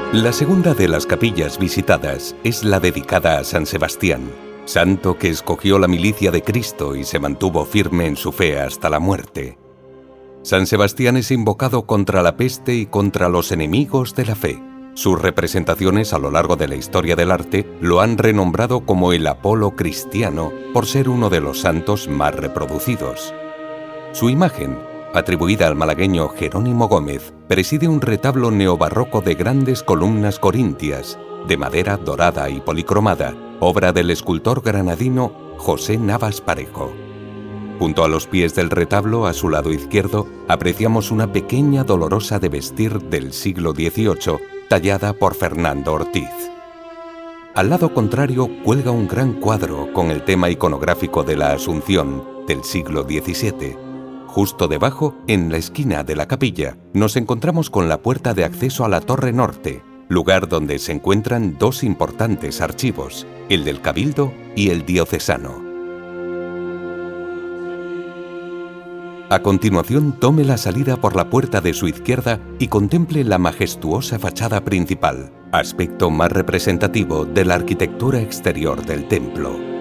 La segunda de las capillas visitadas es la dedicada a San Sebastián, santo que escogió la milicia de Cristo y se mantuvo firme en su fe hasta la muerte. San Sebastián es invocado contra la peste y contra los enemigos de la fe. Sus representaciones a lo largo de la historia del arte lo han renombrado como el Apolo cristiano por ser uno de los santos más reproducidos. Su imagen, atribuida al malagueño Jerónimo Gómez, preside un retablo neobarroco de grandes columnas corintias, de madera dorada y policromada, obra del escultor granadino José Navas Parejo. Junto a los pies del retablo, a su lado izquierdo, apreciamos una pequeña dolorosa de vestir del siglo XVIII, tallada por Fernando Ortiz. Al lado contrario cuelga un gran cuadro con el tema iconográfico de la Asunción, del siglo XVII. Justo debajo, en la esquina de la capilla, nos encontramos con la puerta de acceso a la Torre Norte, lugar donde se encuentran dos importantes archivos, el del Cabildo y el diocesano. A continuación, tome la salida por la puerta de su izquierda y contemple la majestuosa fachada principal, aspecto más representativo de la arquitectura exterior del templo.